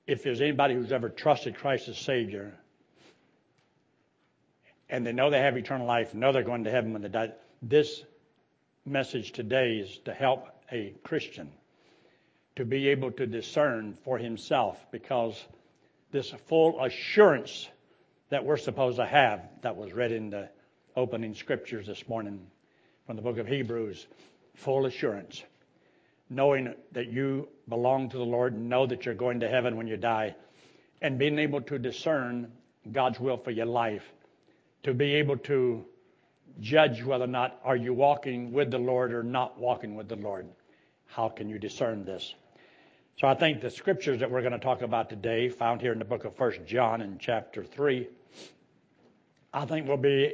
if there's anybody who's ever trusted Christ as Savior, and they know they have eternal life, know they're going to heaven when they die, this message today is to help a Christian to be able to discern for himself, because this full assurance that we're supposed to have, that was read in the opening scriptures this morning from the book of Hebrews, full assurance, knowing that you belong to the Lord, and know that you're going to heaven when you die, and being able to discern God's will for your life, to be able to judge whether or not are you walking with the Lord or not walking with the Lord. How can you discern this? So I think the scriptures that we're going to talk about today, found here in the book of 1 John in chapter 3, I think will be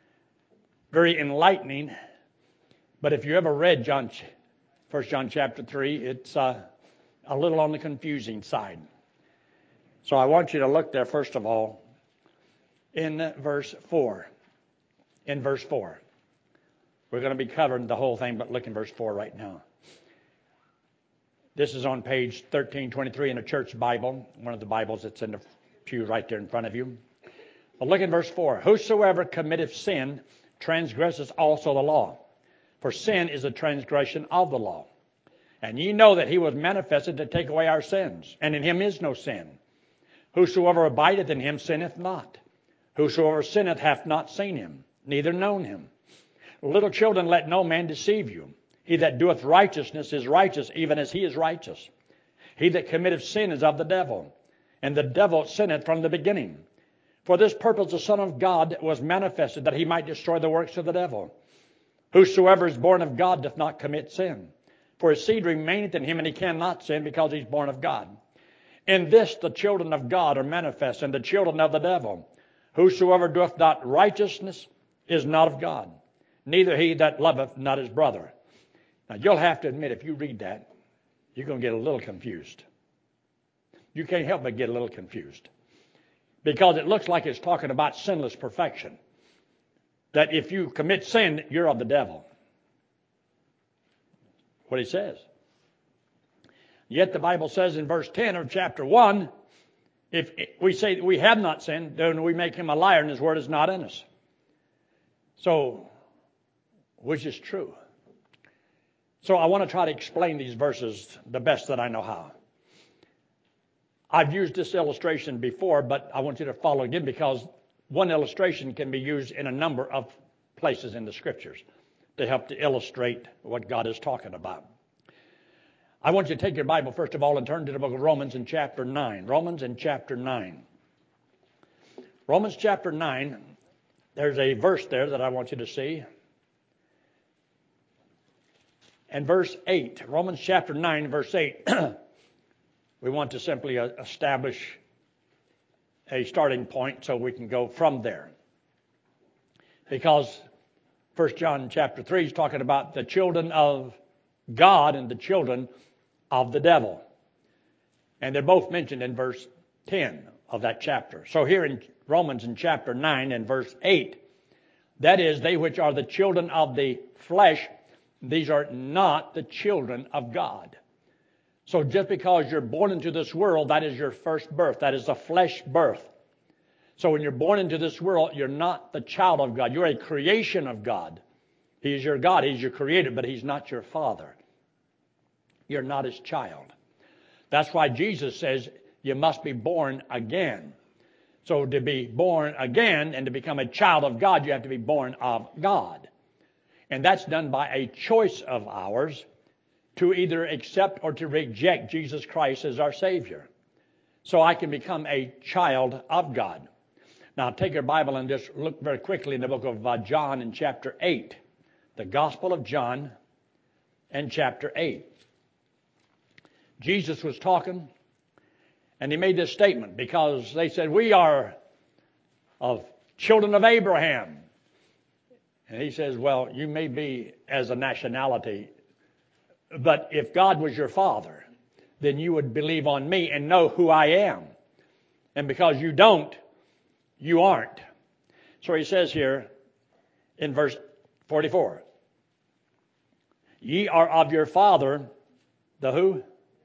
very enlightening. But if you ever read 1 John chapter 3, it's a little on the confusing side. So I want you to look there, first of all, in verse 4. In verse 4. We're going to be covering the whole thing, but look in verse 4 right now. This is on page 1323 in a church Bible, one of the Bibles that's in the pew right there in front of you. But look in verse 4. Whosoever committeth sin transgresses also the law. For sin is a transgression of the law. And ye know that he was manifested to take away our sins, and in him is no sin. Whosoever abideth in him sinneth not. Whosoever sinneth hath not seen him, neither known him. Little children, let no man deceive you. He that doeth righteousness is righteous, even as he is righteous. He that committeth sin is of the devil, and the devil sinneth from the beginning. For this purpose the Son of God was manifested, that he might destroy the works of the devil. Whosoever is born of God doth not commit sin. For his seed remaineth in him, and he cannot sin, because he is born of God. In this the children of God are manifest, and the children of the devil. Whosoever doeth not righteousness is not of God, neither he that loveth not his brother. Now you'll have to admit, if you read that, you're going to get a little confused. You can't help but get a little confused. Because it looks like it's talking about sinless perfection. That if you commit sin, you're of the devil. What he says. Yet the Bible says in verse 10 of chapter 1, if we say that we have not sinned, then we make him a liar, and his word is not in us. So, which is true? So I want to try to explain these verses the best that I know how. I've used this illustration before, but I want you to follow again, because one illustration can be used in a number of places in the Scriptures to help to illustrate what God is talking about. I want you to take your Bible, first of all, and turn to the book of Romans in chapter 9. Romans in chapter 9. Romans chapter 9, there's a verse there that I want you to see. And verse 8, Romans chapter 9, verse 8, we want to simply establish a starting point so we can go from there. Because 1 John chapter 3 is talking about the children of God and the children of the devil. And they're both mentioned in verse 10 of that chapter. So here in Romans in chapter 9 and verse 8, that is, they which are the children of the flesh, these are not the children of God. So just because you're born into this world, that is your first birth. That is a flesh birth. So when you're born into this world, you're not the child of God. You're a creation of God. He's your God. He's your creator, but he's not your father. You're not his child. That's why Jesus says you must be born again. So to be born again and to become a child of God, you have to be born of God. And that's done by a choice of ours to either accept or to reject Jesus Christ as our Savior. So I can become a child of God. Now take your Bible and just look very quickly in the book of John in chapter 8. The Gospel of John and chapter 8. Jesus was talking, and he made this statement because they said, we are of children of Abraham. And he says, well, you may be as a nationality, but if God was your father, then you would believe on me and know who I am. And because you don't, you aren't. So he says here in verse 44, ye are of your father, the who?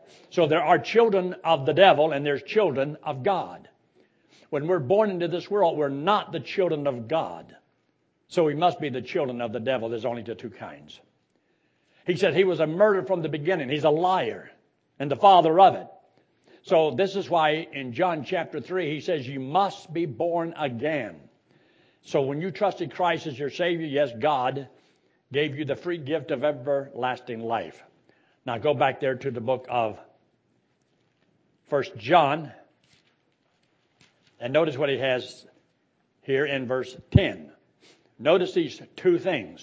So there are children of the devil and there's children of God. When we're born into this world, we're not the children of God. So we must be the children of the devil. There's only the two kinds. He said he was a murderer from the beginning. He's a liar and the father of it. So this is why in John chapter 3, he says you must be born again. So when you trusted Christ as your Savior, yes, God gave you the free gift of everlasting life. Now go back there to the book of 1 John. And notice what he has here in verse 10. Notice these two things.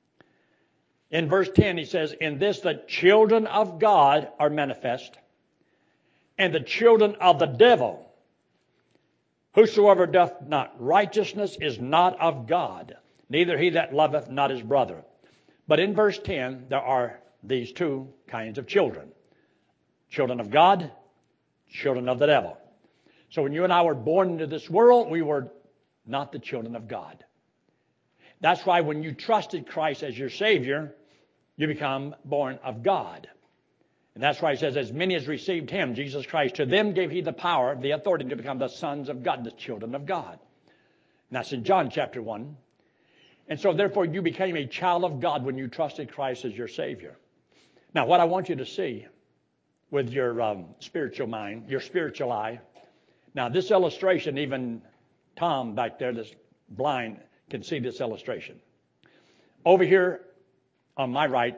In verse 10 he says, in this the children of God are manifest, and the children of the devil. Whosoever doth not righteousness is not of God, neither he that loveth not his brother. But in verse 10 there are these two kinds of children. Children of God, children of the devil. So when you and I were born into this world, we were not the children of God. That's why when you trusted Christ as your Savior, you become born of God. And that's why he says, as many as received him, Jesus Christ, to them gave he the power, the authority to become the sons of God, the children of God. And that's in John chapter 1. And so therefore you became a child of God when you trusted Christ as your Savior. Now what I want you to see with your spiritual mind, your spiritual eye. Now this illustration, even Tom back there that's blind can see this illustration. Over here on my right,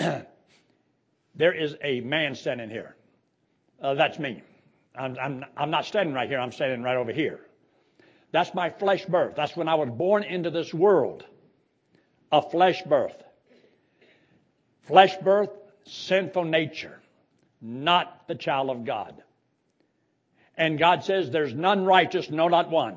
there is a man standing here. That's me. I'm not standing right here. I'm standing right over here. That's my flesh birth. That's when I was born into this world. A flesh birth. Flesh birth, sinful nature. Not the child of God. And God says there's none righteous, no, not one.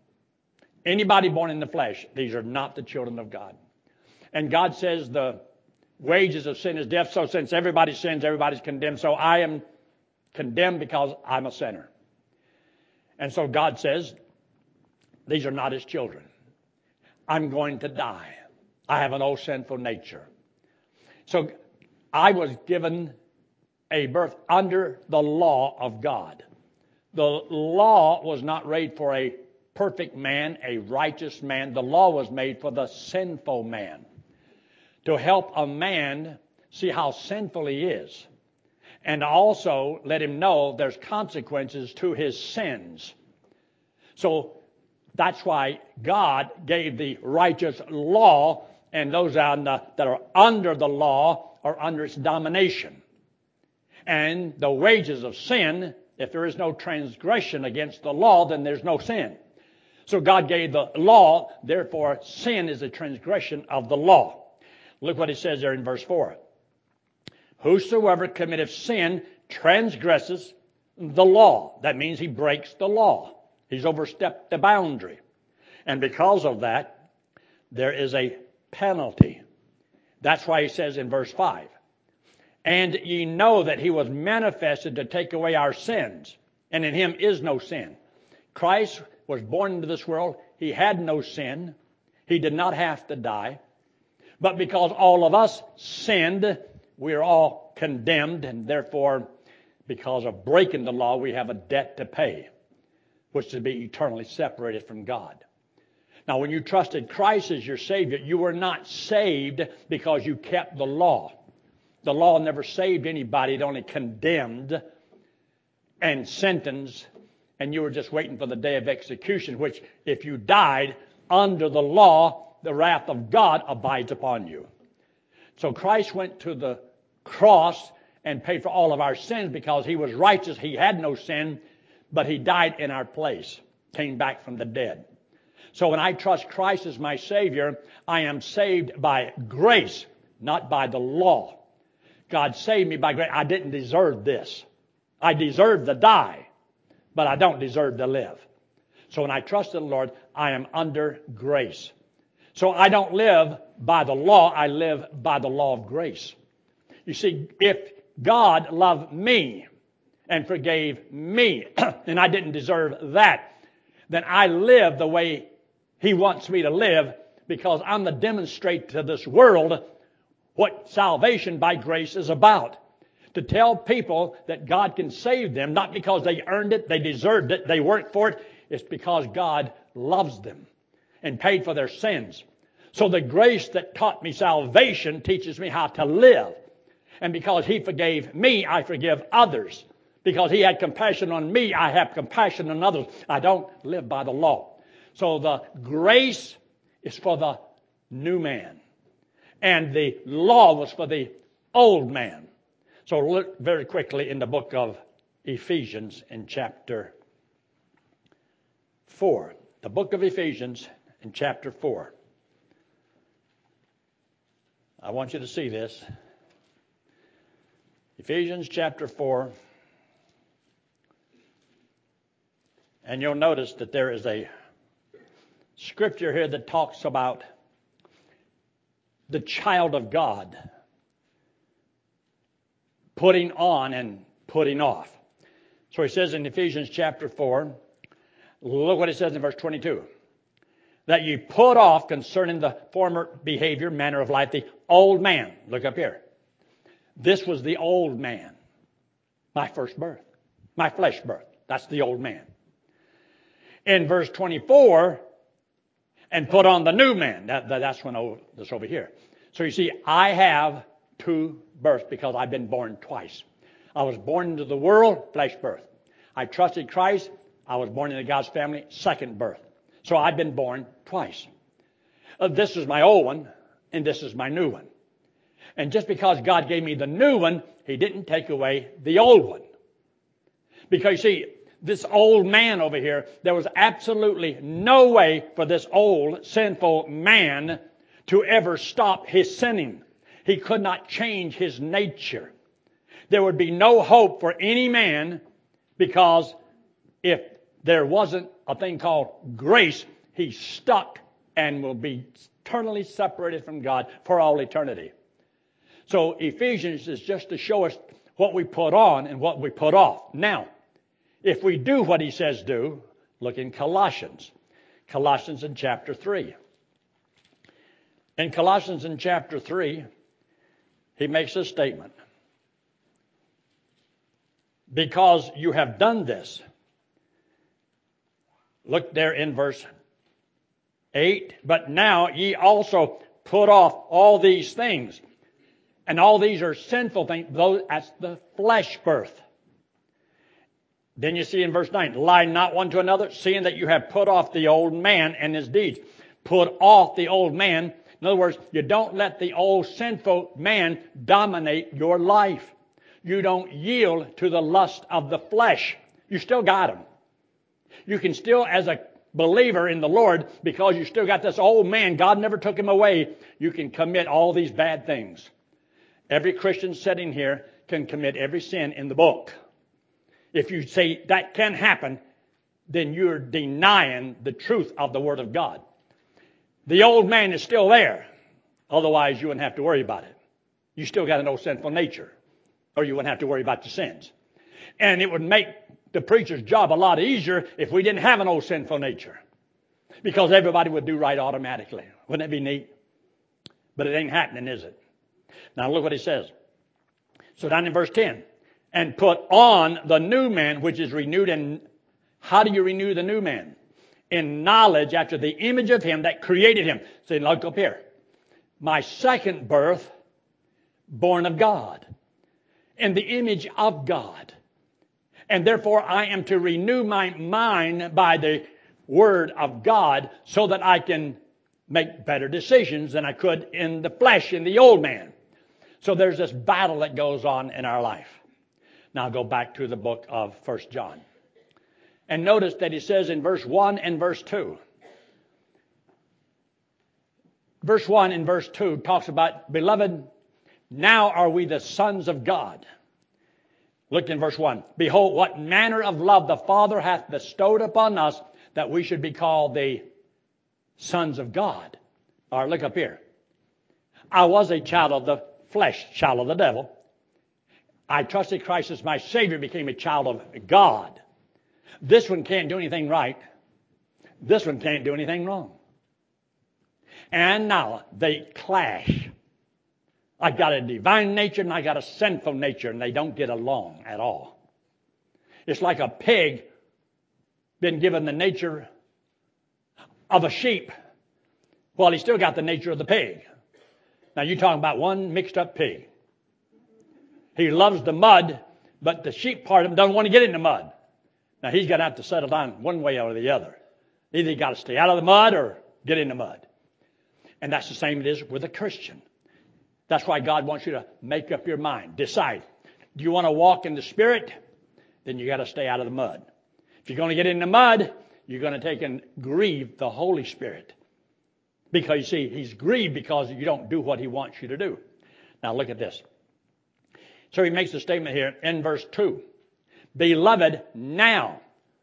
Anybody born in the flesh, these are not the children of God. And God says the wages of sin is death. So since everybody sins, everybody's condemned. So I am condemned because I'm a sinner. And so God says, these are not his children. I'm going to die. I have an old sinful nature. So I was given a birth under the law of God. The law was not made for a perfect man, a righteous man. The law was made for the sinful man, to help a man see how sinful he is, and also let him know there's consequences to his sins. So that's why God gave the righteous law, and those that are under the law are under its domination. And the wages of sin, if there is no transgression against the law, then there's no sin. So God gave the law, therefore sin is a transgression of the law. Look what he says there in verse 4. Whosoever committeth sin transgresses the law. That means he breaks the law. He's overstepped the boundary. And because of that, there is a penalty. That's why he says in verse 5, and ye know that he was manifested to take away our sins, and in him is no sin. Christ was born into this world. He had no sin. He did not have to die. But because all of us sinned, we're all condemned, and therefore, because of breaking the law, we have a debt to pay, which is to be eternally separated from God. Now, when you trusted Christ as your Savior, you were not saved because you kept the law. The law never saved anybody. It only condemned and sentenced, and you were just waiting for the day of execution, which if you died under the law, the wrath of God abides upon you. So Christ went to the cross and paid for all of our sins because he was righteous. He had no sin, but he died in our place, came back from the dead. So when I trust Christ as my Savior, I am saved by grace, not by the law. God saved me by grace. I didn't deserve this. I deserve to die, but I don't deserve to live. So when I trust in the Lord, I am under grace. So I don't live by the law, I live by the law of grace. You see, if God loved me and forgave me, and I didn't deserve that, then I live the way he wants me to live because I'm the demonstrate to this world what salvation by grace is about. To tell people that God can save them, not because they earned it, they deserved it, they worked for it. It's because God loves them and paid for their sins. So the grace that taught me salvation teaches me how to live. And because He forgave me, I forgive others. Because He had compassion on me, I have compassion on others. I don't live by the law. So the grace is for the new man. And the law was for the old man. So look very quickly in the book of Ephesians in chapter 4. The book of Ephesians in chapter 4. I want you to see this. Ephesians chapter 4. And you'll notice that there is a scripture here that talks about the child of God putting on and putting off. So he says in Ephesians chapter 4, look what it says in verse 22. That you put off concerning the former behavior, manner of life, the old man. Look up here. This was the old man. My first birth. My flesh birth. That's the old man. In verse 24, and put on the new man. That's over here. So you see, I have two births because I've been born twice. I was born into the world, flesh birth. I trusted Christ. I was born into God's family, second birth. So I've been born twice. This is my old one, and this is my new one. And just because God gave me the new one, He didn't take away the old one. Because you see, this old man over here, there was absolutely no way for this old sinful man to ever stop his sinning. He could not change his nature. There would be no hope for any man, because if there wasn't a thing called grace, he's stuck and will be eternally separated from God for all eternity. So Ephesians is just to show us what we put on and what we put off. Now, if we do what he says do, look in Colossians. Colossians in chapter 3. In Colossians in chapter 3, he makes a statement. Because you have done this. Look there in verse 8. But now ye also put off all these things. And all these are sinful things. That's the flesh birth. Then you see in verse 9, lie not one to another, seeing that you have put off the old man and his deeds. Put off the old man. In other words, you don't let the old sinful man dominate your life. You don't yield to the lust of the flesh. You still got him. You can still, as a believer in the Lord, because you still got this old man, God never took him away, you can commit all these bad things. Every Christian sitting here can commit every sin in the book. If you say that can happen, then you're denying the truth of the Word of God. The old man is still there. Otherwise, you wouldn't have to worry about it. You still got an old sinful nature, or you wouldn't have to worry about your sins. And it would make the preacher's job a lot easier if we didn't have an old sinful nature, because everybody would do right automatically. Wouldn't that be neat? But it ain't happening, is it? Now look what he says. So down in verse 10. And put on the new man, which is renewed. And how do you renew the new man? In knowledge after the image of him that created him. So look up here. My second birth, born of God, in the image of God. And therefore I am to renew my mind by the Word of God, so that I can make better decisions than I could in the flesh, in the old man. So there's this battle that goes on in our life. Now go back to the book of 1 John. And notice that he says in verse 1 and verse 2. Verse 1 and verse 2 talks about, beloved, now are we the sons of God. Look in verse 1. Behold, what manner of love the Father hath bestowed upon us, that we should be called the sons of God. All right, look up here. I was a child of the flesh, child of the devil. I trusted Christ as my Savior, became a child of God. This one can't do anything right. This one can't do anything wrong. And now they clash. I got a divine nature and I got a sinful nature, and they don't get along at all. It's like a pig been given the nature of a sheep. Well, he's still got the nature of the pig. Now you're talking about one mixed up pig. He loves the mud, but the sheep part of him doesn't want to get in the mud. Now he's going to have to settle down one way or the other. Either you got to stay out of the mud or get in the mud. And that's the same it is with a Christian. That's why God wants you to make up your mind. Decide. Do you want to walk in the Spirit? Then you got to stay out of the mud. If you're going to get in the mud, you're going to take and grieve the Holy Spirit. Because you see, He's grieved because you don't do what He wants you to do. Now look at this. So He makes a statement here in verse 2. Beloved, now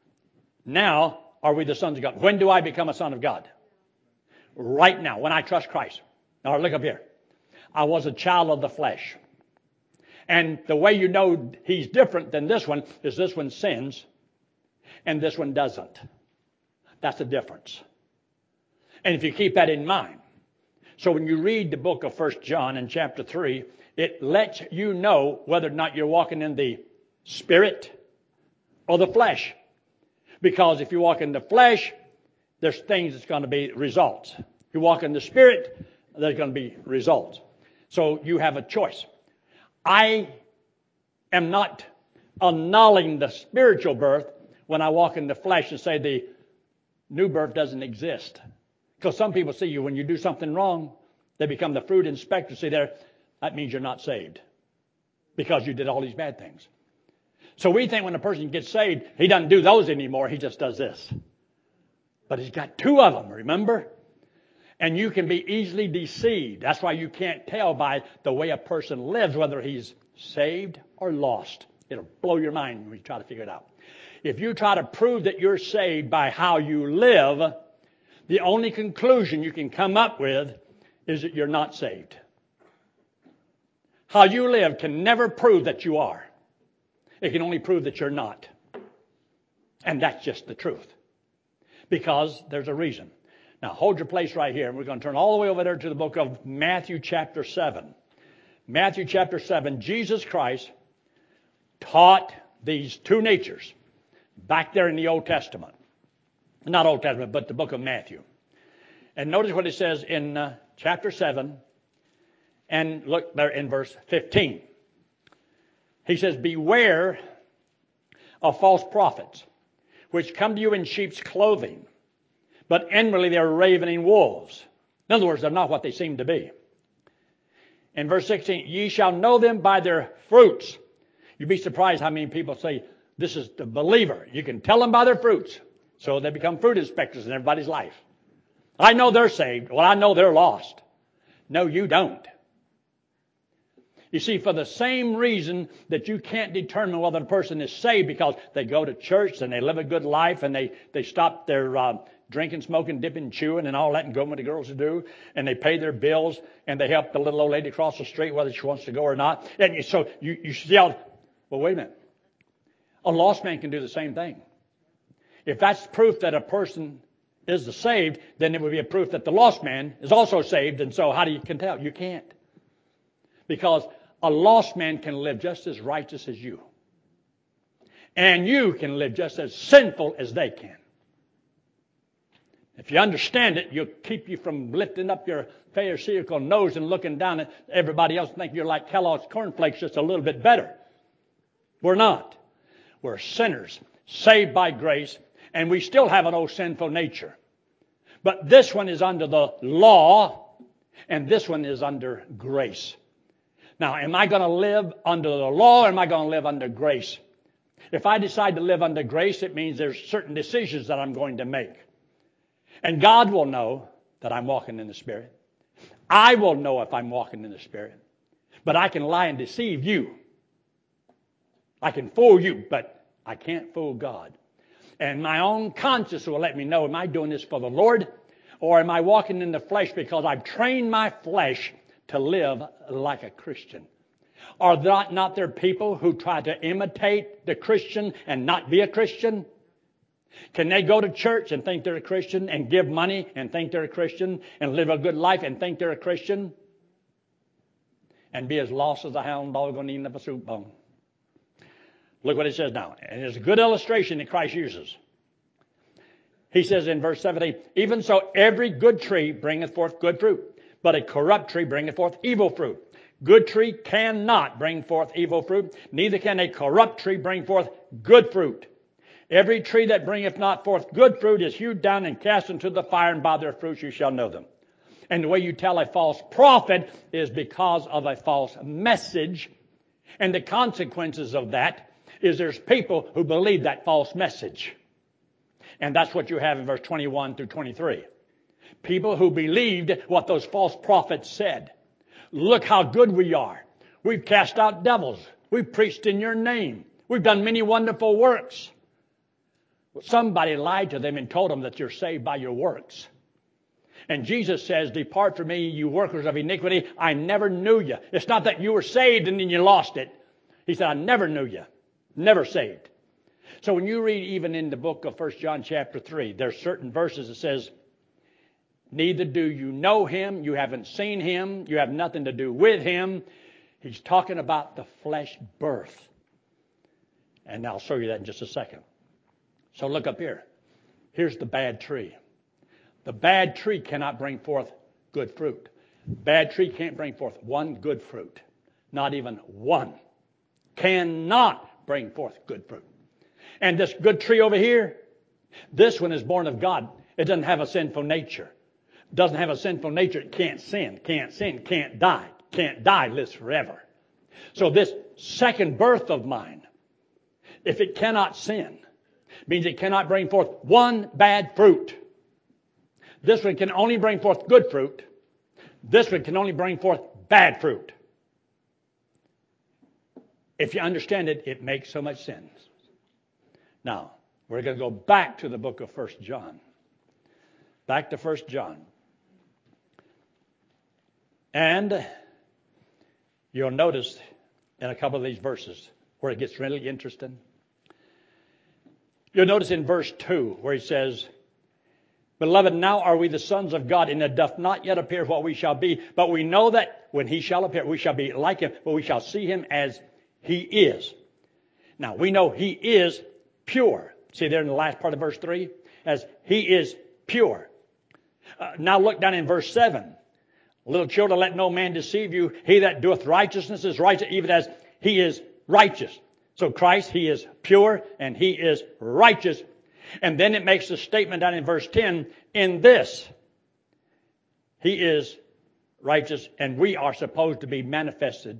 are we the sons of God. When do I become a son of God? Right now, when I trust Christ. Now look up here. I was a child of the flesh. And the way you know he's different than this one is this one sins and this one doesn't. That's the difference. And if you keep that in mind. So when you read the book of 1 John in chapter 3, it lets you know whether or not you're walking in the Spirit or the flesh. Because if you walk in the flesh, there's things that's going to be results. If you walk in the Spirit, there's going to be results. So you have a choice. I am not annulling the spiritual birth when I walk in the flesh and say the new birth doesn't exist. Because some people see you when you do something wrong, they become the fruit inspector. See there, that means you're not saved. Because you did all these bad things. So we think when a person gets saved, he doesn't do those anymore, he just does this. But he's got two of them, remember? And you can be easily deceived. That's why you can't tell by the way a person lives whether he's saved or lost. It'll blow your mind when you try to figure it out. If you try to prove that you're saved by how you live, the only conclusion you can come up with is that you're not saved. How you live can never prove that you are. It can only prove that you're not. And that's just the truth. Because there's a reason. Now, hold your place right here. And we're going to turn all the way over there to the book of Matthew chapter 7. Matthew chapter 7, Jesus Christ taught these two natures back there in the Old Testament. Not Old Testament, but the book of Matthew. And notice what it says in chapter 7. And look there in verse 15. He says, beware of false prophets, which come to you in sheep's clothing, but inwardly they are ravening wolves. In other words, they're not what they seem to be. In verse 16, ye shall know them by their fruits. You'd be surprised how many people say, this is the believer. You can tell them by their fruits. So they become fruit inspectors in everybody's life. I know they're saved. Well, I know they're lost. No, you don't. You see, for the same reason that you can't determine whether a person is saved because they go to church and they live a good life and they stop their drinking, smoking, dipping, chewing and all that and going with the girls to do, and they pay their bills and they help the little old lady across the street whether she wants to go or not. And so you yell, well, wait a minute. A lost man can do the same thing. If that's proof that a person is saved, then it would be a proof that the lost man is also saved. And so how do you can tell? You can't. Because a lost man can live just as righteous as you. And you can live just as sinful as they can. If you understand it, you'll keep you from lifting up your Pharisaical nose and looking down at everybody else and think you're like Kellogg's cornflakes, just a little bit better. We're not. We're sinners, saved by grace, and we still have an old sinful nature. But this one is under the law, and this one is under grace. Now, am I going to live under the law or am I going to live under grace? If I decide to live under grace, it means there's certain decisions that I'm going to make. And God will know that I'm walking in the Spirit. I will know if I'm walking in the Spirit. But I can lie and deceive you. I can fool you, but I can't fool God. And my own conscience will let me know, am I doing this for the Lord? Or am I walking in the flesh because I've trained my flesh to live like a Christian? Are not there people who try to imitate the Christian and not be a Christian? Can they go to church and think they're a Christian and give money and think they're a Christian and live a good life and think they're a Christian? and be as lost as a hound dog on the end of a soup bone. Look what it says now. And it's a good illustration that Christ uses. He says in verse 17, even so every good tree bringeth forth good fruit, but a corrupt tree bringeth forth evil fruit. Good tree cannot bring forth evil fruit, neither can a corrupt tree bring forth good fruit. Every tree that bringeth not forth good fruit is hewed down and cast into the fire, and by their fruits you shall know them. And the way you tell a false prophet is because of a false message. And the consequences of that is there's people who believe that false message. And that's what you have in verse 21 through 23. People who believed what those false prophets said. Look how good we are. We've cast out devils. We've preached in your name. We've done many wonderful works. Well, somebody lied to them and told them that you're saved by your works. And Jesus says, depart from me, you workers of iniquity. I never knew you. It's not that you were saved and then you lost it. He said, I never knew you. Never saved. So when you read even in the book of 1 John chapter 3, there's certain verses that says, neither do you know him, you haven't seen him, you have nothing to do with him. He's talking about the flesh birth. And I'll show you that in just a second. So look up here. Here's the bad tree. The bad tree cannot bring forth good fruit. Bad tree can't bring forth one good fruit. Not even one. Cannot bring forth good fruit. And this good tree over here, this one is born of God. It doesn't have a sinful nature. Doesn't have a sinful nature. It can't sin, can't die. Can't die, lives forever. So this second birth of mine, if it cannot sin, means it cannot bring forth one bad fruit. This one can only bring forth good fruit. This one can only bring forth bad fruit. If you understand it, it makes so much sense. Now, we're going to go back to the book of 1 John. Back to 1 John. And you'll notice in a couple of these verses where it gets really interesting. You'll notice in verse 2 where he says, Beloved, now are we the sons of God, and it doth not yet appear what we shall be. But we know that when he shall appear, we shall be like him, but we shall see him as he is. Now, we know he is pure. See there in the last part of verse 3? As he is pure. Now look down in verse 7. Little children, let no man deceive you. He that doeth righteousness is righteous, even as he is righteous. So Christ, he is pure, and he is righteous. And then it makes the statement down in verse 10, in this, he is righteous, and we are supposed to be manifested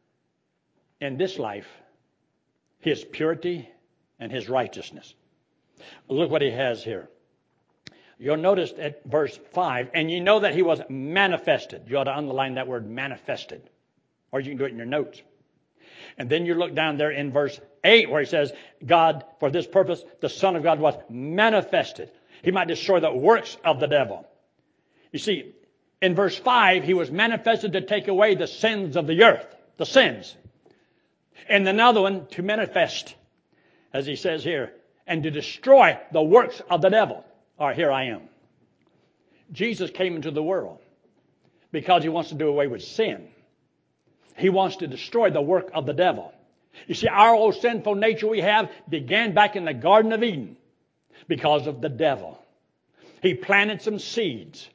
in this life, his purity and his righteousness. Look what he has here. You'll notice at verse 5, and you know that he was manifested. You ought to underline that word manifested. Or you can do it in your notes. And then you look down there in verse 8 where he says, God, for this purpose, the Son of God was manifested. He might destroy the works of the devil. You see, in verse 5, he was manifested to take away the sins of the earth. The sins. And another one, to manifest, as he says here, and to destroy the works of the devil. All right, here I am. Jesus came into the world because he wants to do away with sin. He wants to destroy the work of the devil. You see, our old sinful nature we have began back in the Garden of Eden because of the devil. He planted some seeds.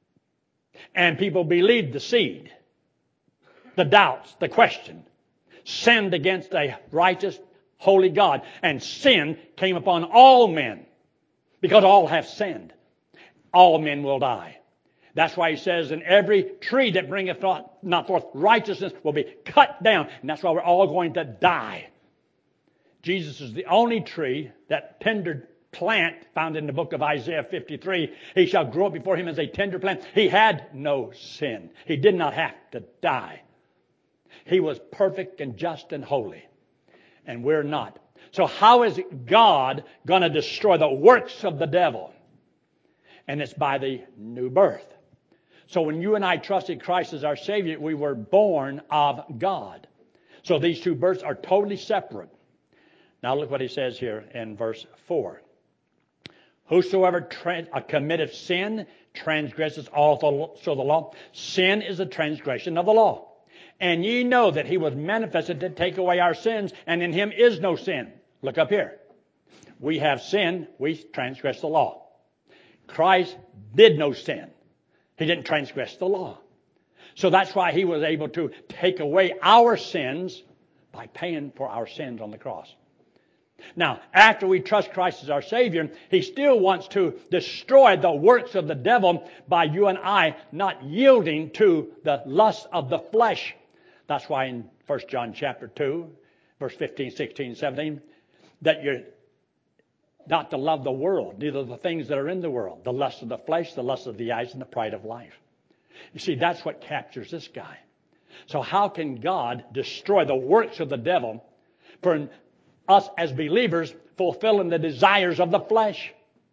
And people believed the seed. The doubts, the question. Sinned against a righteous, holy God. And sin came upon all men. Because all have sinned. All men will die. That's why he says, and every tree that bringeth not forth righteousness will be cut down. And that's why we're all going to die. Jesus is the only tree, that tender plant found in the book of Isaiah 53. He shall grow up before him as a tender plant. He had no sin. He did not have to die. He was perfect and just and holy. And we're not. So how is God going to destroy the works of the devil? And it's by the new birth. So when you and I trusted Christ as our Savior, we were born of God. So these two births are totally separate. Now look what he says here in verse 4. Whosoever committeth sin transgresses also the law. Sin is a transgression of the law. And ye know that he was manifested to take away our sins, and in him is no sin. Look up here. We have sinned, we transgress the law. Christ did no sin. He didn't transgress the law. So that's why he was able to take away our sins by paying for our sins on the cross. Now, after we trust Christ as our Savior, he still wants to destroy the works of the devil by you and I not yielding to the lust of the flesh. That's why in 1 John chapter 2, verse 15, 16, 17, that you're not to love the world, neither the things that are in the world, the lust of the flesh, the lust of the eyes, and the pride of life. You see, that's what captures this guy. So how can God destroy the works of the devil for us as believers fulfilling the desires of the flesh?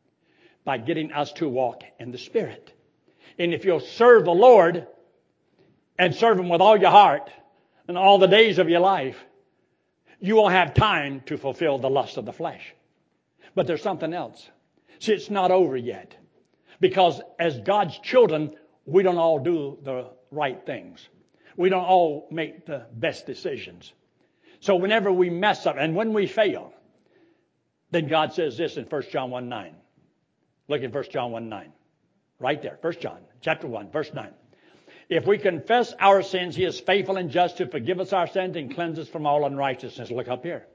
By getting us to walk in the Spirit. And if you'll serve the Lord and serve Him with all your heart and all the days of your life, you won't have time to fulfill the lust of the flesh. But there's something else. See, it's not over yet. Because as God's children, we don't all do the right things. We don't all make the best decisions. So whenever we mess up and when we fail, then God says this in 1 John 1:9. Look at 1 John 1:9. Right there, 1 John chapter 1, verse 9. If we confess our sins, He is faithful and just to forgive us our sins and cleanse us from all unrighteousness. Look up here.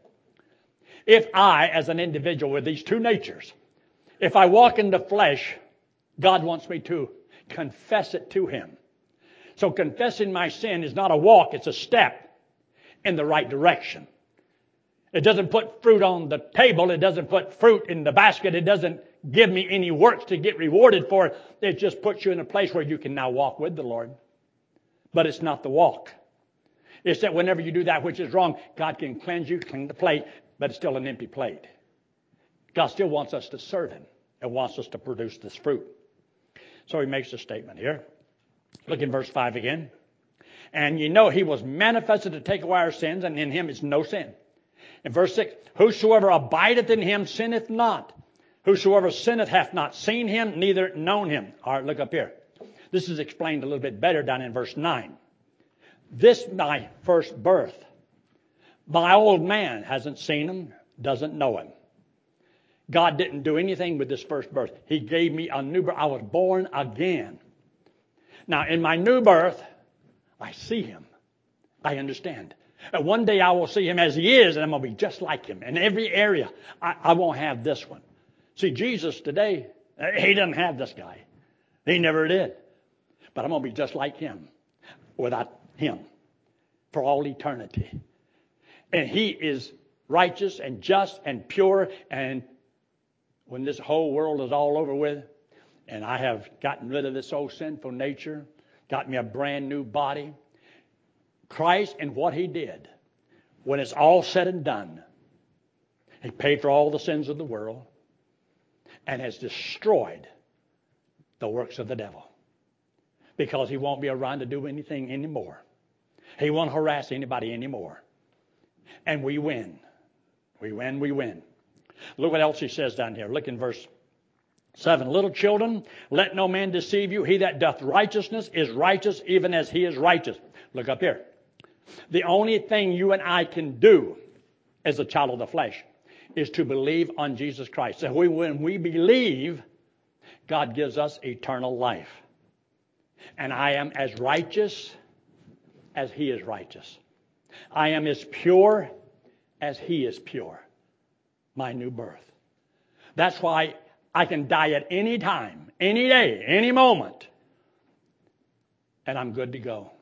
If I, as an individual with these two natures, if I walk in the flesh, God wants me to confess it to Him. So confessing my sin is not a walk, it's a step in the right direction. It doesn't put fruit on the table. It doesn't put fruit in the basket. It doesn't give me any works to get rewarded for it. It just puts you in a place where you can now walk with the Lord. But it's not the walk. It's that whenever you do that which is wrong, God can cleanse you, clean the plate, but it's still an empty plate. God still wants us to serve Him and wants us to produce this fruit. So He makes a statement here. Look in verse 5 again. And you know He was manifested to take away our sins, and in Him is no sin. In verse 6, whosoever abideth in Him sinneth not. Whosoever sinneth hath not seen Him, neither known Him. All right, look up here. This is explained a little bit better down in verse 9. This my first birth. My old man hasn't seen Him, doesn't know Him. God didn't do anything with this first birth. He gave me a new birth. I was born again. Now, in my new birth, I see Him. I understand. And one day I will see Him as He is, and I'm going to be just like Him. In every area, I won't have this one. See, Jesus today, He doesn't have this guy. He never did. But I'm going to be just like Him without Him for all eternity. And He is righteous and just and pure. And when this whole world is all over with, and I have gotten rid of this old sinful nature, got me a brand new body, Christ and what He did, when it's all said and done, He paid for all the sins of the world and has destroyed the works of the devil. Because he won't be around to do anything anymore. He won't harass anybody anymore. And we win. We win, we win. Look what else he says down here. Look in verse 7. Little children, let no man deceive you. He that doth righteousness is righteous even as he is righteous. Look up here. The only thing you and I can do as a child of the flesh is to believe on Jesus Christ. So when we believe, God gives us eternal life. And I am as righteous as He is righteous. I am as pure as He is pure. My new birth. That's why I can die at any time, any day, any moment, and I'm good to go.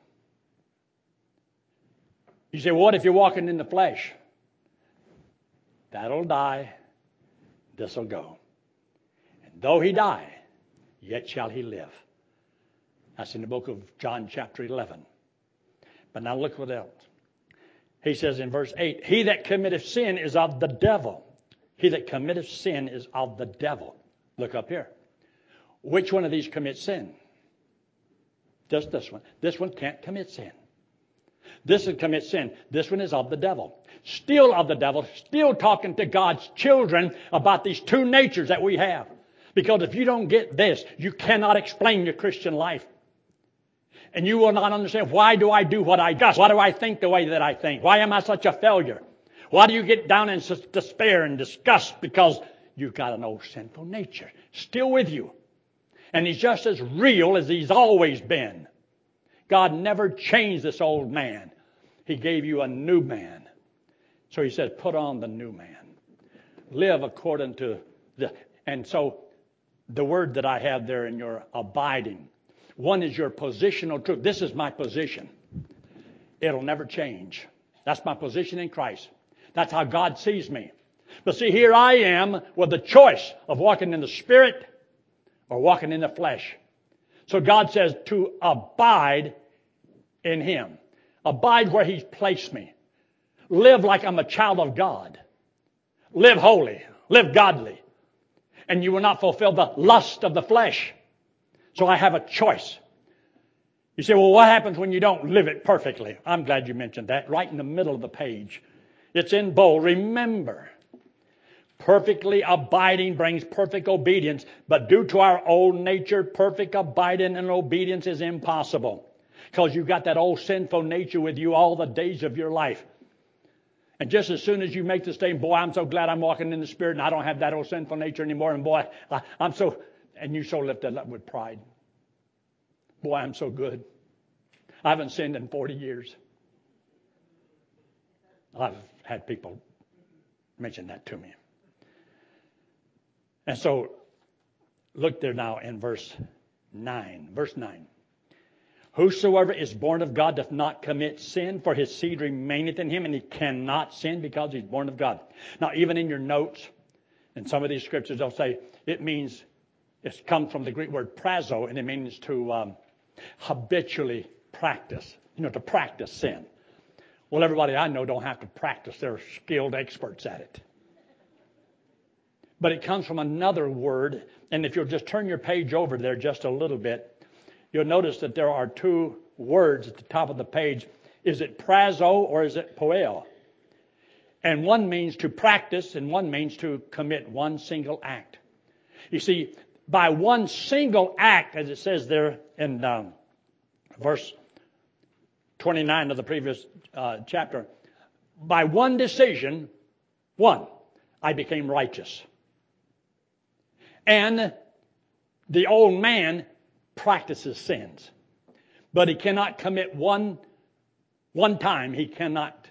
You say, what if you're walking in the flesh? That'll die, this'll go. And though he die, yet shall he live. That's in the book of John chapter 11. But now look what else. He says in verse 8, he that committeth sin is of the devil. He that committeth sin is of the devil. Look up here. Which one of these commits sin? Just this one. This one can't commit sin. This one commits sin. This one is of the devil. Still of the devil. Still talking to God's children about these two natures that we have. Because if you don't get this, you cannot explain your Christian life. And you will not understand, why do I do what I do? Why do I think the way that I think? Why am I such a failure? Why do you get down in despair and disgust? Because you've got an old sinful nature still with you. And he's just as real as he's always been. God never changed this old man. He gave you a new man. So he says, put on the new man. Live according to the... And so the word that I have there in your abiding, one is your positional truth. This is my position. It'll never change. That's my position in Christ. That's how God sees me. But see, here I am with the choice of walking in the Spirit or walking in the flesh. So God says to abide in Him. Abide where He's placed me. Live like I'm a child of God. Live holy. Live godly. And you will not fulfill the lust of the flesh. So I have a choice. You say, well, what happens when you don't live it perfectly? I'm glad you mentioned that. Right in the middle of the page. It's in bold. Remember, perfectly abiding brings perfect obedience. But due to our old nature, perfect abiding and obedience is impossible. Because you've got that old sinful nature with you all the days of your life. And just as soon as you make the statement, boy, I'm so glad I'm walking in the Spirit and I don't have that old sinful nature anymore. And boy, I'm so, and you so lifted up with pride. Boy, I'm so good. I haven't sinned in 40 years. I've had people mention that to me. And so, look there now in verse 9. Verse 9. Whosoever is born of God doth not commit sin, for his seed remaineth in him, and he cannot sin because he's born of God. Now, even in your notes, in some of these scriptures, they'll say it means, it's come from the Greek word prazo, and it means to habitually practice, to practice sin. Well, everybody I know don't have to practice. They're skilled experts at it. But it comes from another word, and if you'll just turn your page over there just a little bit, you'll notice that there are two words at the top of the page. Is it prazo or is it poeo? And one means to practice and one means to commit one single act. You see, by one single act, as it says there in verse 29 of the previous chapter, by one decision, I became righteous. And the old man practices sins. But he cannot commit one time. He cannot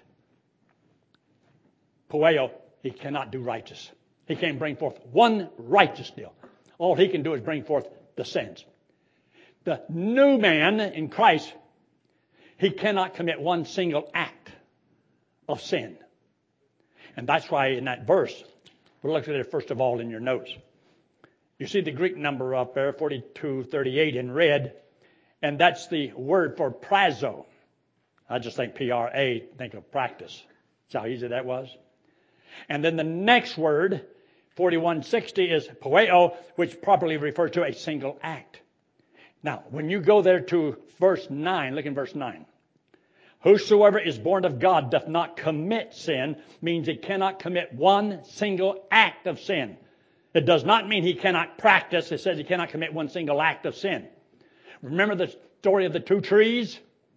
poeo. He cannot do righteous. He can't bring forth one righteous deal. All he can do is bring forth the sins. The new man in Christ, he cannot commit one single act of sin. And that's why in that verse, we'll look at it first of all in your notes. You see the Greek number up there, 4238 in red, and that's the word for prazo. I just think P-R-A, think of practice. That's how easy that was. And then the next word, 4160, is poeo, which properly refers to a single act. Now, when you go there to verse 9, look in verse 9. Whosoever is born of God doth not commit sin, means he cannot commit one single act of sin. It does not mean he cannot practice. It says he cannot commit one single act of sin. Remember the story of the two trees?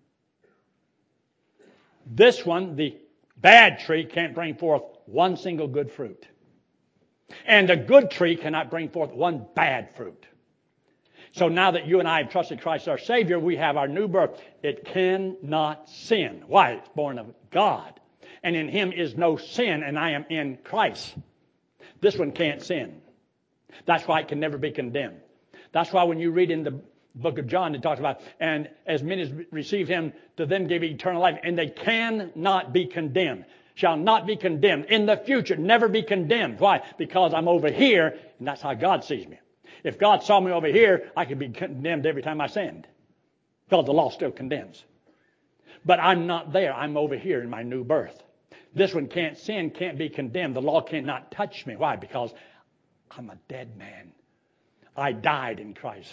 This one, the bad tree, can't bring forth one single good fruit. And the good tree cannot bring forth one bad fruit. So now that you and I have trusted Christ our Savior, we have our new birth. It cannot sin. Why? It's born of God. And in Him is no sin, and I am in Christ. This one can't sin. That's why it can never be condemned. That's why when you read in the book of John, it talks about, and as many as received Him, to them give eternal life, and they cannot be condemned. Shall not be condemned. In the future, never be condemned. Why? Because I'm over here, and that's how God sees me. If God saw me over here, I could be condemned every time I sinned. Because the law still condemns. But I'm not there. I'm over here in my new birth. This one can't sin, can't be condemned. The law cannot touch me. Why? Because I'm a dead man. I died in Christ.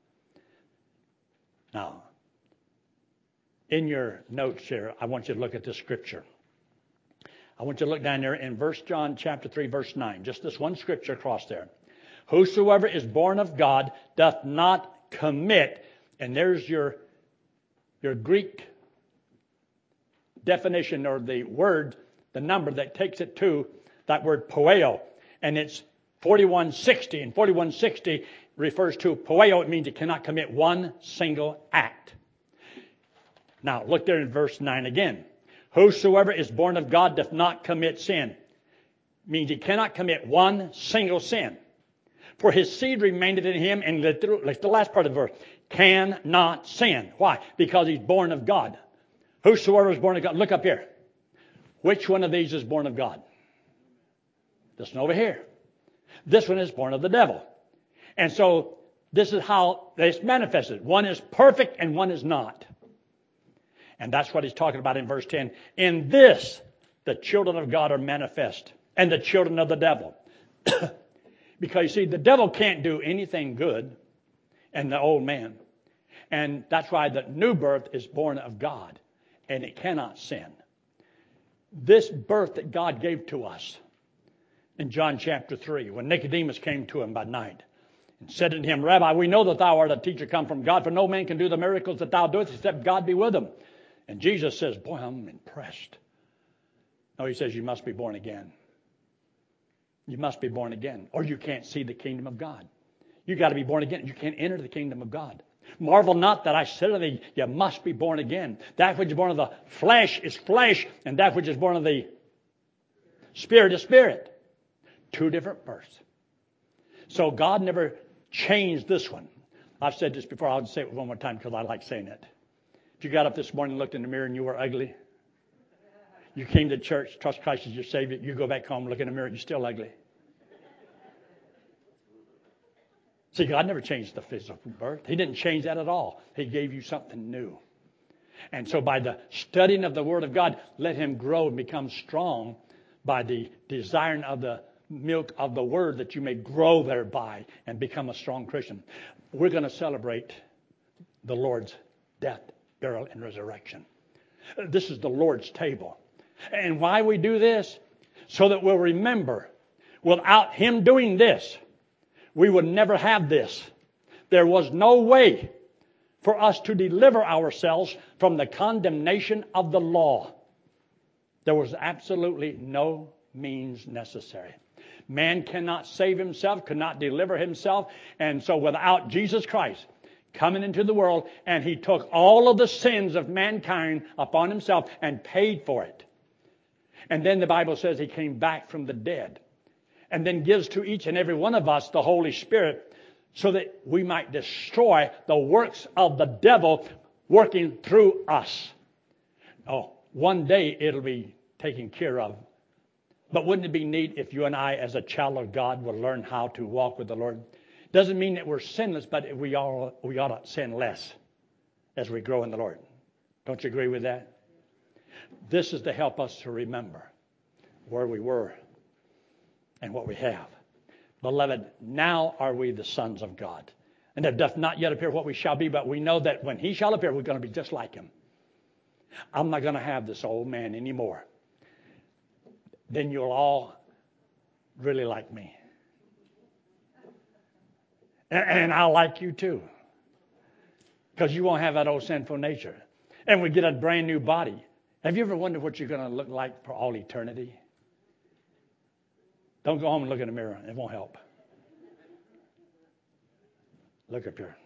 Now, in your notes here, I want you to look at this scripture. I want you to look down there in John chapter 3, verse 9. Just this one scripture across there. Whosoever is born of God doth not commit, and there's your Your Greek definition or the word, the number that takes it to that word poeo, and it's 4160, and 4160 refers to poeo. It means it cannot commit one single act. Now look there in verse 9 again. Whosoever is born of God doth not commit sin. Means he cannot commit one single sin. For his seed remaineth in him, and like the last part of the verse, cannot sin. Why? Because he's born of God. Whosoever is born of God. Look up here. Which one of these is born of God? This one over here. This one is born of the devil. And so this is how it's manifested. One is perfect and one is not. And that's what he's talking about in verse 10. In this, the children of God are manifest, and the children of the devil. Because you see, the devil can't do anything good in the old man. And that's why the new birth is born of God, and it cannot sin. This birth that God gave to us in John chapter 3, when Nicodemus came to him by night and said unto him, Rabbi, we know that thou art a teacher come from God, for no man can do the miracles that thou doest except God be with him. And Jesus says, boy, I'm impressed. No, he says, you must be born again. You must be born again, or you can't see the kingdom of God. You got to be born again. You can't enter the kingdom of God. Marvel not that I said unto thee, you must be born again. That which is born of the flesh is flesh, and that which is born of the spirit is spirit. Two different births. So God never changed this one. I've said this before. I'll say it one more time because I like saying it. If you got up this morning and looked in the mirror and you were ugly, you came to church, trust Christ as your Savior, you go back home, look in the mirror, you're still ugly. See, God never changed the physical birth. He didn't change that at all. He gave you something new. And so by the studying of the Word of God, let him grow and become strong by the desiring of the milk of the Word, that you may grow thereby and become a strong Christian. We're going to celebrate the Lord's death, burial, and resurrection. This is the Lord's table. And why we do this? So that we'll remember, without him doing this, we would never have this. There was no way for us to deliver ourselves from the condemnation of the law. There was absolutely no means necessary. Man cannot save himself, could not deliver himself. And so without Jesus Christ coming into the world, and he took all of the sins of mankind upon himself and paid for it. And then the Bible says he came back from the dead, and then gives to each and every one of us the Holy Spirit so that we might destroy the works of the devil working through us. Oh, one day it'll be taken care of. But wouldn't it be neat if you and I, as a child of God, would learn how to walk with the Lord? Doesn't mean that we're sinless, but we ought to sin less as we grow in the Lord. Don't you agree with that? This is to help us to remember where we were and what we have. Beloved, now are we the sons of God. And it doth not yet appear what we shall be, but we know that when he shall appear, we're going to be just like him. I'm not going to have this old man anymore. Then you'll all really like me. And I'll like you too. Because you won't have that old sinful nature. And we get a brand new body. Have you ever wondered what you're going to look like for all eternity? Don't go home and look in the mirror. It won't help. Look up here.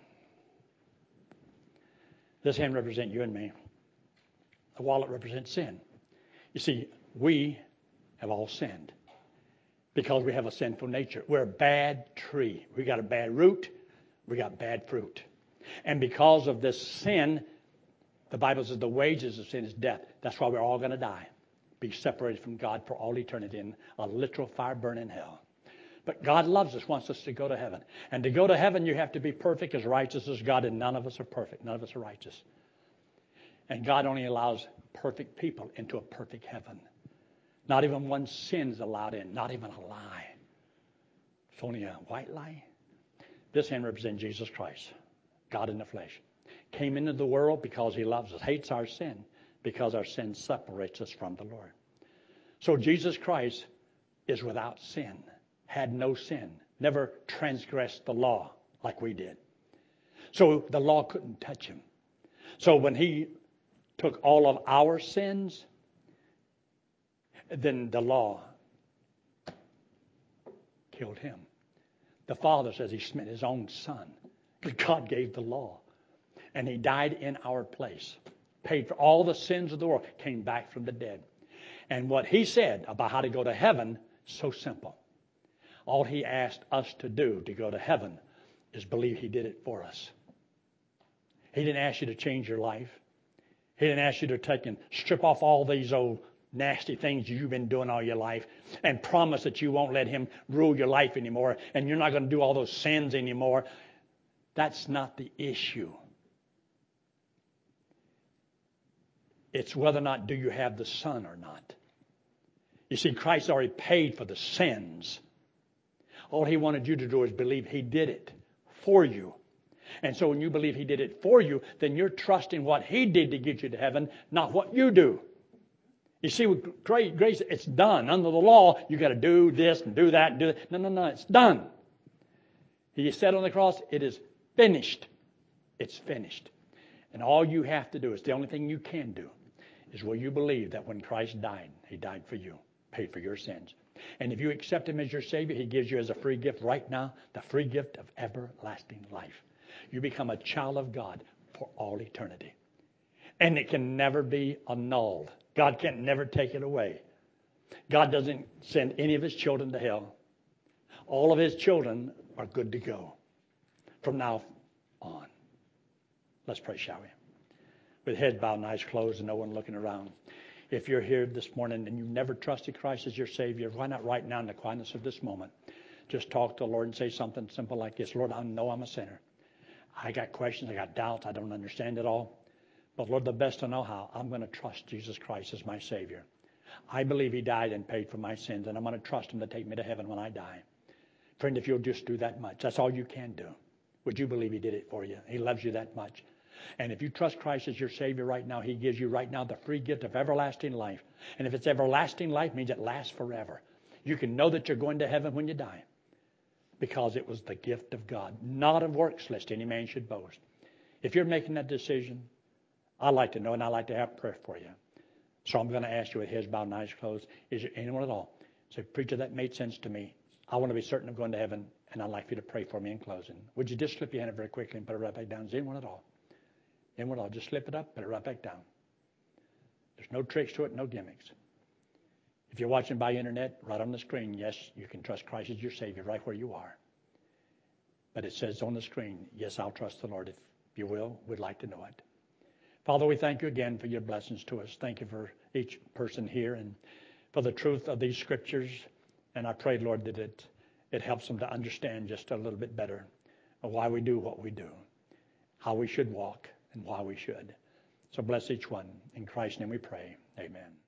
This hand represents you and me. The wallet represents sin. You see, we have all sinned because we have a sinful nature. We're a bad tree. We got a bad root. We got bad fruit. And because of this sin, the Bible says the wages of sin is death. That's why we're all going to die. Be separated from God for all eternity in a literal fire burning hell. But God loves us, wants us to go to heaven. And to go to heaven, you have to be perfect, as righteous as God, and none of us are perfect. None of us are righteous. And God only allows perfect people into a perfect heaven. Not even one sin is allowed in, not even a lie. It's only a white lie. This hand represents Jesus Christ, God in the flesh. Came into the world because he loves us, hates our sin, because our sin separates us from the Lord. So Jesus Christ is without sin, had no sin, never transgressed the law like we did. So the law couldn't touch him. So when he took all of our sins, then the law killed him. The Father says he sent his own Son. God gave the law. And he died in our place. Paid for all the sins of the world. Came back from the dead. And what he said about how to go to heaven, so simple. All he asked us to do to go to heaven is believe he did it for us. He didn't ask you to change your life. He didn't ask you to take and strip off all these old nasty things you've been doing all your life and promise that you won't let him rule your life anymore and you're not going to do all those sins anymore. That's not the issue. It's whether or not do you have the Son or not. You see, Christ already paid for the sins. All he wanted you to do is believe he did it for you. And so when you believe he did it for you, then you're trusting what he did to get you to heaven, not what you do. You see, with grace, it's done. Under the law, you got to do this and do that and do that. No, it's done. He said on the cross, it is finished. It's finished. And all you have to do is the only thing you can do is will you believe that when Christ died, he died for you, paid for your sins. And if you accept him as your Savior, he gives you as a free gift right now, the free gift of everlasting life. You become a child of God for all eternity. And it can never be annulled. God can never take it away. God doesn't send any of his children to hell. All of his children are good to go from now on. Let's pray, shall we? With heads bowed and eyes closed and no one looking around. If you're here this morning and you've never trusted Christ as your Savior, why not right now in the quietness of this moment, just talk to the Lord and say something simple like this. Lord, I know I'm a sinner. I got questions, I got doubts, I don't understand it all. But Lord, the best I know how, I'm going to trust Jesus Christ as my Savior. I believe he died and paid for my sins, and I'm going to trust him to take me to heaven when I die. Friend, if you'll just do that much, that's all you can do. Would you believe he did it for you? He loves you that much. And if you trust Christ as your Savior right now, he gives you right now the free gift of everlasting life. And if it's everlasting life, it means it lasts forever. You can know that you're going to heaven when you die because it was the gift of God, not of works, lest any man should boast. If you're making that decision, I'd like to know, and I'd like to have prayer for you. So I'm going to ask you with heads bowed and eyes closed, is there anyone at all? Say, preacher, that made sense to me. I want to be certain of going to heaven, and I'd like you to pray for me in closing. Would you just slip your hand up very quickly and put it right back down? Is anyone at all? Anyone at all? Just slip it up, put it right back down. There's no tricks to it, no gimmicks. If you're watching by internet, right on the screen, yes, you can trust Christ as your Savior right where you are. But it says on the screen, yes, I'll trust the Lord. If you will, we'd like to know it. Father, we thank you again for your blessings to us. Thank you for each person here and for the truth of these scriptures. And I pray, Lord, that it helps them to understand just a little bit better of why we do what we do, how we should walk, and why we should. So bless each one. In Christ's name we pray. Amen.